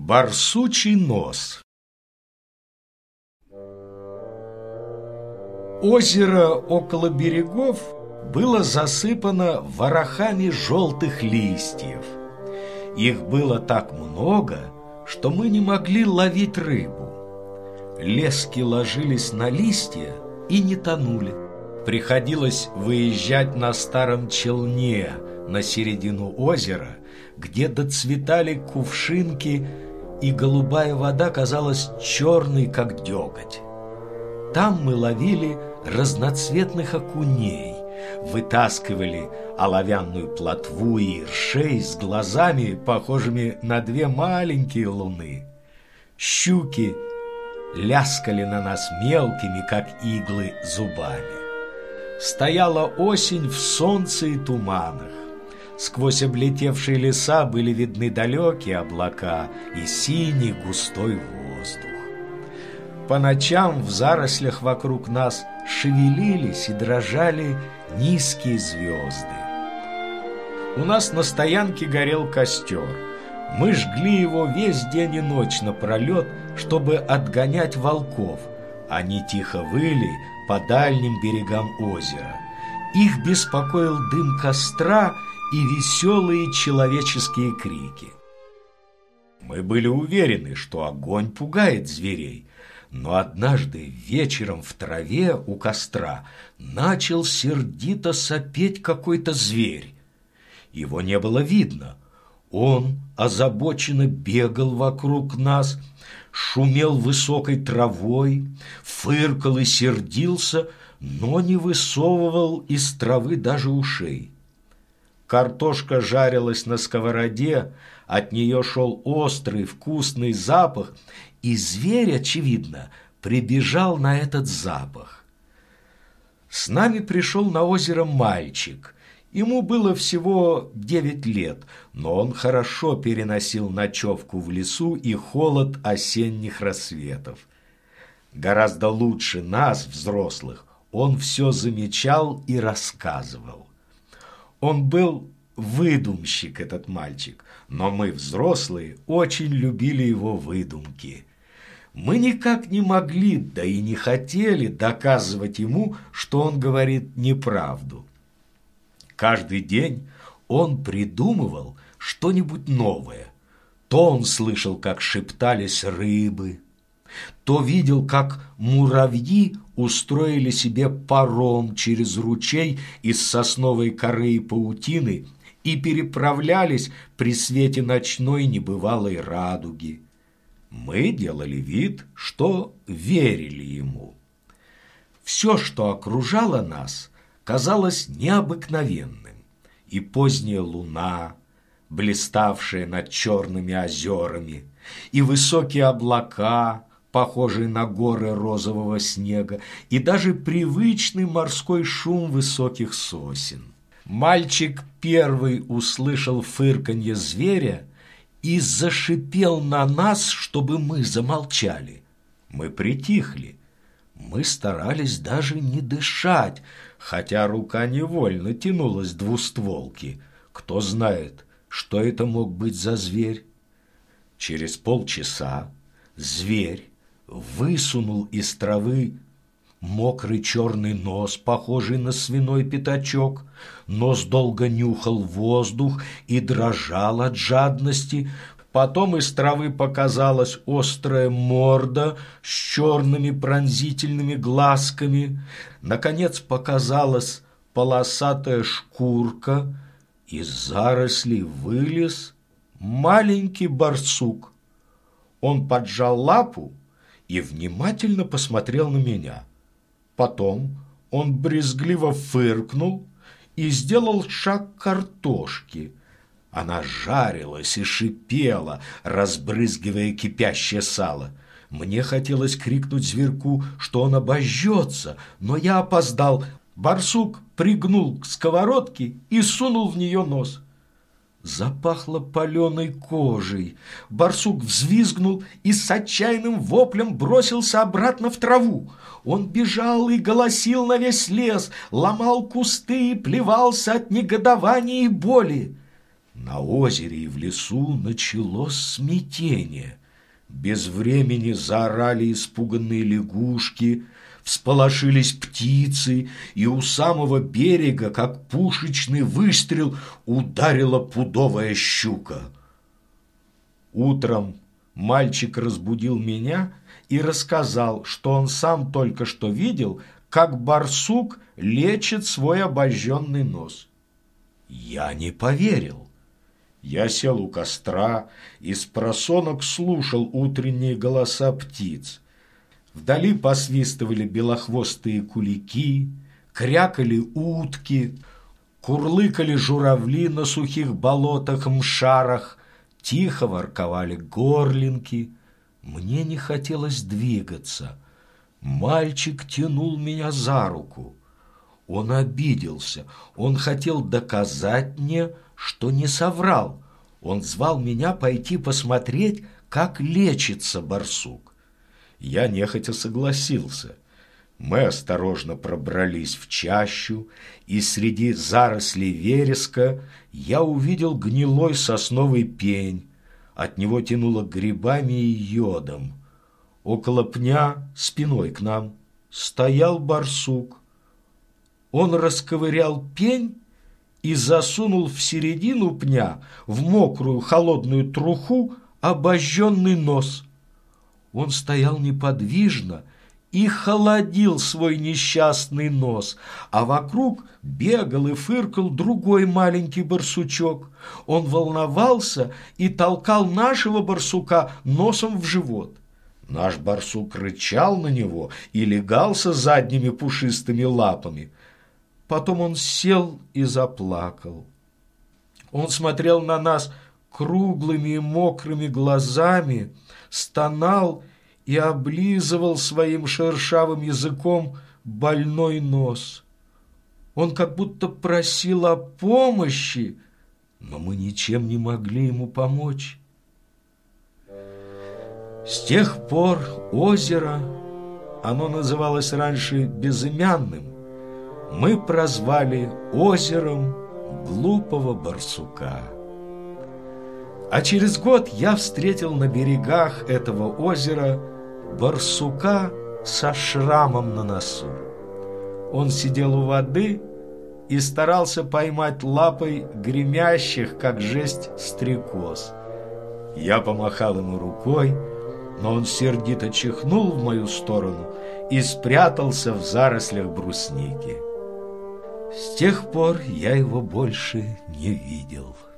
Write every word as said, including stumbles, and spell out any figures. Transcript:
Барсучий нос. Озеро около берегов было засыпано ворохами желтых листьев. Их было так много, что мы не могли ловить рыбу. Лески ложились на листья и не тонули. Приходилось выезжать на старом челне на середину озера, где доцветали кувшинки, и голубая вода казалась черной, как деготь. Там мы ловили разноцветных окуней, вытаскивали оловянную плотву и ершей с глазами, похожими на две маленькие луны. Щуки ляскали на нас мелкими, как иглы, зубами. Стояла осень в солнце и туманах. Сквозь облетевшие леса были видны далекие облака и синий густой воздух. По ночам в зарослях вокруг нас шевелились и дрожали низкие звезды. У нас на стоянке горел костер. Мы жгли его весь день и ночь напролет, чтобы отгонять волков. Они тихо выли по дальним берегам озера. Их беспокоил дым костра и веселые человеческие крики. Мы были уверены, что огонь пугает зверей, но однажды вечером в траве у костра начал сердито сопеть какой-то зверь. Его не было видно. Он озабоченно бегал вокруг нас, шумел высокой травой, фыркал и сердился, но не высовывал из травы даже ушей. Картошка жарилась на сковороде, от нее шел острый вкусный запах, и зверь, очевидно, прибежал на этот запах. С нами пришел на озеро мальчик. Ему было всего девять лет, но он хорошо переносил ночевку в лесу и холод осенних рассветов. Гораздо лучше нас, взрослых, он все замечал и рассказывал. Он был выдумщик, этот мальчик, но мы, взрослые, очень любили его выдумки. Мы никак не могли, да и не хотели доказывать ему, что он говорит неправду. Каждый день он придумывал что-нибудь новое. То он слышал, как шептались рыбы, то видел, как муравьи устроили себе паром через ручей из сосновой коры и паутины и переправлялись при свете ночной небывалой радуги. Мы делали вид, что верили ему. Все, что окружало нас, казалось необыкновенным. И поздняя луна, блиставшая над черными озерами, и высокие облака, похожие на горы розового снега, и даже привычный морской шум высоких сосен. Мальчик первый услышал фырканье зверя и зашипел на нас, чтобы мы замолчали. Мы притихли. Мы старались даже не дышать, хотя рука невольно тянулась к двустволке. Кто знает, что это мог быть за зверь? Через полчаса зверь высунул из травы мокрый черный нос, похожий на свиной пятачок. Нос долго нюхал воздух и дрожал от жадности. Потом из травы показалась острая морда с черными пронзительными глазками. Наконец показалась полосатая шкурка. Из зарослей вылез маленький барсук. Он поджал лапу и внимательно посмотрел на меня. Потом он брезгливо фыркнул и сделал шаг к картошке. Она жарилась и шипела, разбрызгивая кипящее сало. Мне хотелось крикнуть зверьку, что он обожжется, но я опоздал. Барсук пригнул к сковородке и сунул в нее нос. Запахло паленой кожей. Барсук взвизгнул и с отчаянным воплем бросился обратно в траву. Он бежал и голосил на весь лес, ломал кусты и плевался от негодования и боли. На озере и в лесу началось смятение. Без времени заорали испуганные лягушки, всполошились птицы, и у самого берега, как пушечный выстрел, ударила пудовая щука. Утром мальчик разбудил меня и рассказал, что он сам только что видел, как барсук лечит свой обожженный нос. Я не поверил. Я сел у костра и спросонок слушал утренние голоса птиц. Вдали посвистывали белохвостые кулики, крякали утки, курлыкали журавли на сухих болотах-мшарах, тихо ворковали горлинки. Мне не хотелось двигаться. Мальчик тянул меня за руку. Он обиделся, он хотел доказать мне, что не соврал. Он звал меня пойти посмотреть, как лечится барсук. Я нехотя согласился. Мы осторожно пробрались в чащу, и среди зарослей вереска я увидел гнилой сосновый пень. От него тянуло грибами и йодом. Около пня, спиной к нам, стоял барсук. Он расковырял пень и засунул в середину пня, в мокрую холодную труху, обожженный нос. Он стоял неподвижно и холодил свой несчастный нос, а вокруг бегал и фыркал другой маленький барсучок. Он волновался и толкал нашего барсука носом в живот. Наш барсук рычал на него и легался задними пушистыми лапами. Потом он сел и заплакал. Он смотрел на нас круглыми и мокрыми глазами, стонал и облизывал своим шершавым языком больной нос. Он как будто просил о помощи, но мы ничем не могли ему помочь. С тех пор озеро, оно называлось раньше Безымянным, мы прозвали озером глупого барсука. А через год я встретил на берегах этого озера барсука со шрамом на носу. Он сидел у воды и старался поймать лапой гремящих, как жесть, стрекоз. Я помахал ему рукой, но он сердито чихнул в мою сторону и спрятался в зарослях брусники. С тех пор я его больше не видел.